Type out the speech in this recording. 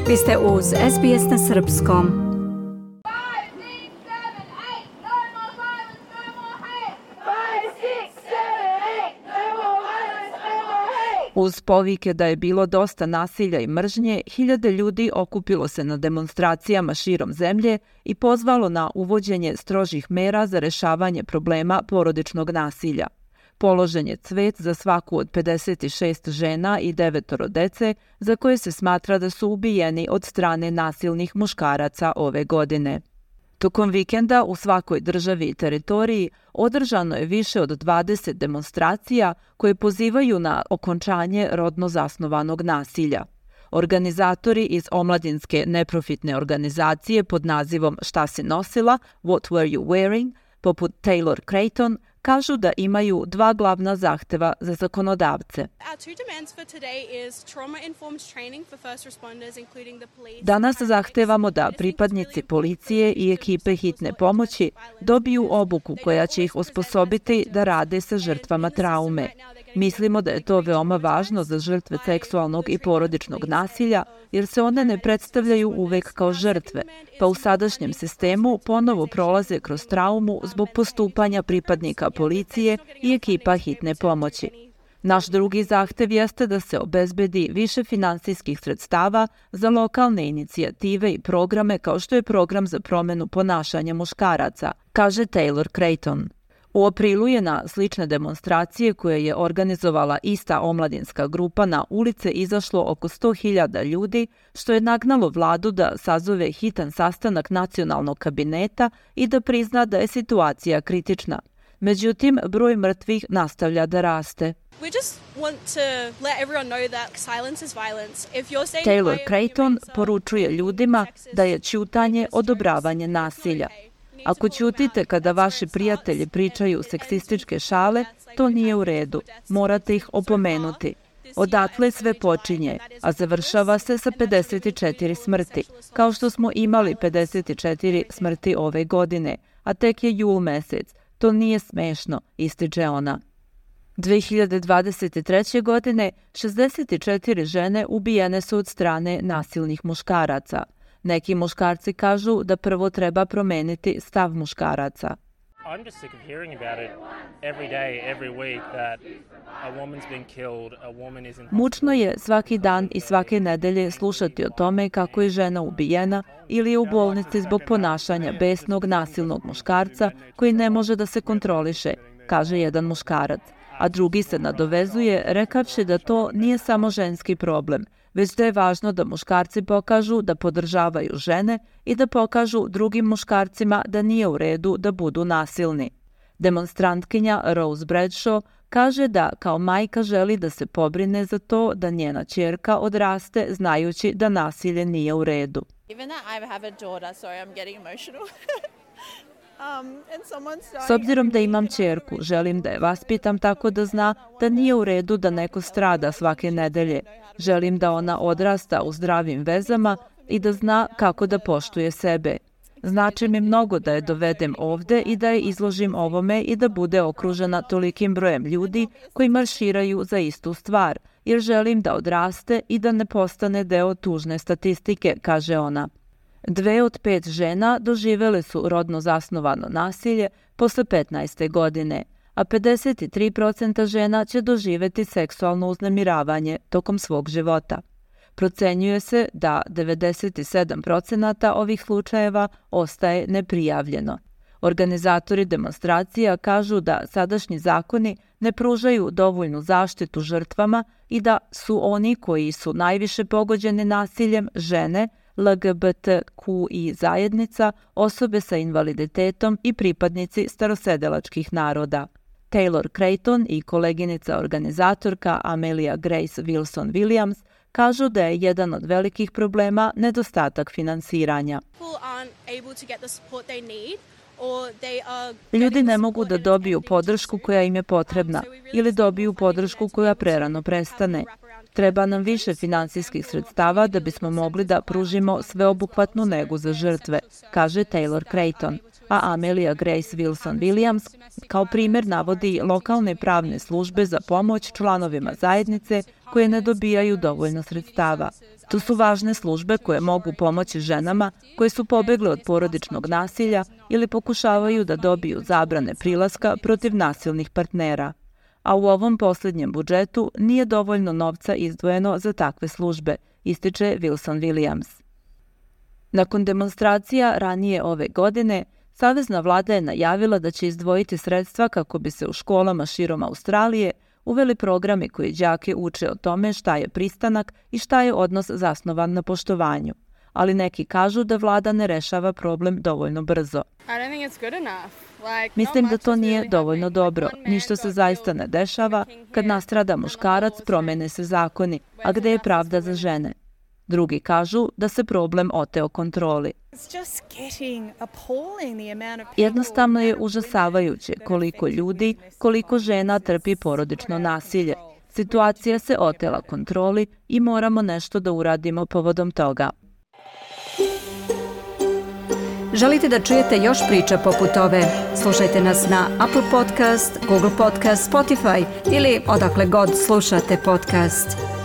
Vi ste uz SBS na srpskom. Uz povike da je bilo dosta nasilja i mržnje, hiljade ljudi okupilo se na demonstracijama širom zemlje i pozvalo na uvođenje strožih mera za rešavanje problema porodičnog nasilja. Položen je cvet za svaku od 56 žena i 9 dece za koje se smatra da su ubijeni od strane nasilnih muškaraca ove godine. Tokom vikenda u svakoj državi i teritoriji održano je više od 20 demonstracija koje pozivaju na okončanje rodno zasnovanog nasilja. Organizatori iz omladinske neprofitne organizacije pod nazivom Šta si nosila, What were you wearing, poput Taylor Creighton, kažu da imaju dva glavna zahteva za zakonodavce. Danas zahtevamo da pripadnici policije i ekipe hitne pomoći dobiju obuku koja će ih osposobiti da rade sa žrtvama traume. Mislimo da je to veoma važno za žrtve seksualnog i porodičnog nasilja, jer se one ne predstavljaju uvek kao žrtve, pa u sadašnjem sistemu ponovo prolaze kroz traumu zbog postupanja pripadnika policije i ekipa hitne pomoći. Naš drugi zahtev jeste da se obezbedi više finansijskih sredstava za lokalne inicijative i programe kao što je program za promenu ponašanja muškaraca, kaže Taylor Creighton. U aprilu je na slične demonstracije koje je organizovala ista omladinska grupa na ulice izašlo oko 100.000 ljudi, što je nagnalo vladu da sazove hitan sastanak nacionalnog kabineta i da prizna da je situacija kritična. Međutim, broj mrtvih nastavlja da raste. Taylor Creighton poručuje ljudima da je ćutanje odobravanje nasilja. Ako ćutite kada vaši prijatelji pričaju seksističke šale, to nije u redu. Morate ih opomenuti. Odatle sve počinje, a završava se sa 54 smrti, kao što smo imali 54 smrti ove godine, a tek je jul mesec. To nije smešno, ističe ona. 2023. godine 64 žene ubijene su od strane nasilnih muškaraca. Neki muškarci kažu da prvo treba promeniti stav muškaraca. Mučno je svaki dan i svake nedelje slušati o tome kako je žena ubijena ili je u bolnici zbog ponašanja besnog nasilnog muškarca koji ne može da se kontroliše, kaže jedan muškarac, a drugi se nadovezuje rekavši da to nije samo ženski problem, već da je važno da muškarci pokažu da podržavaju žene i da pokažu drugim muškarcima da nije u redu da budu nasilni. Demonstrantkinja Rose Bradshaw kaže da kao majka želi da se pobrine za to da njena ćerka odraste znajući da nasilje nije u redu. S obzirom da imam ćerku, želim da je vaspitam tako da zna da nije u redu da neko strada svake nedelje. Želim da ona odrasta u zdravim vezama i da zna kako da poštuje sebe. Znači mi mnogo da je dovedem ovde i da je izložim ovome i da bude okružena tolikim brojem ljudi koji marširaju za istu stvar, jer želim da odraste i da ne postane deo tužne statistike, kaže ona. 2 od 5 žena doživele su rodno zasnovano nasilje posle 15. godine, a 53% žena će doživeti seksualno uznemiravanje tokom svog života. Procenjuje se da 97% ovih slučajeva ostaje neprijavljeno. Organizatori demonstracija kažu da sadašnji zakoni ne pružaju dovoljnu zaštitu žrtvama i da su oni koji su najviše pogođeni nasiljem žene, LGBTQI zajednica, osobe sa invaliditetom i pripadnici starosedelačkih naroda. Taylor Creighton i koleginica organizatorka Amelia Grace Wilson-Williams kažu da je jedan od velikih problema nedostatak finansiranja. Ljudi ne mogu da dobiju podršku koja im je potrebna ili dobiju podršku koja prerano prestane. Treba nam više finansijskih sredstava da bismo mogli da pružimo sveobuhvatnu negu za žrtve, kaže Taylor Creighton. a Amelia Grace Wilson Williams kao primjer navodi lokalne pravne službe za pomoć članovima zajednice koje ne dobijaju dovoljno sredstava. To su važne službe koje mogu pomoći ženama koje su pobegle od porodičnog nasilja ili pokušavaju da dobiju zabrane prilaska protiv nasilnih partnera. A u ovom posljednjem budžetu nije dovoljno novca izdvojeno za takve službe, ističe Wilson Williams. Nakon demonstracija ranije ove godine, savezna vlada je najavila da će izdvojiti sredstva kako bi se u školama širom Australije uveli programi koji đake uče o tome šta je pristanak i šta je odnos zasnovan na poštovanju. Ali neki kažu da vlada ne rešava problem dovoljno brzo. Mislim da to nije dovoljno dobro. Ništa se zaista ne dešava. Kad nastrada muškarac, promene se zakoni. A gde je pravda za žene? Drugi kažu da se problem oteo kontroli. Jednostavno je užasavajuće koliko ljudi, koliko žena trpi porodično nasilje. Situacija se otela kontroli i moramo nešto da uradimo povodom toga. Želite da čujete još priča poput ove? Slušajte nas na Apple Podcast, Google Podcast, Spotify ili odakle god slušate podcast.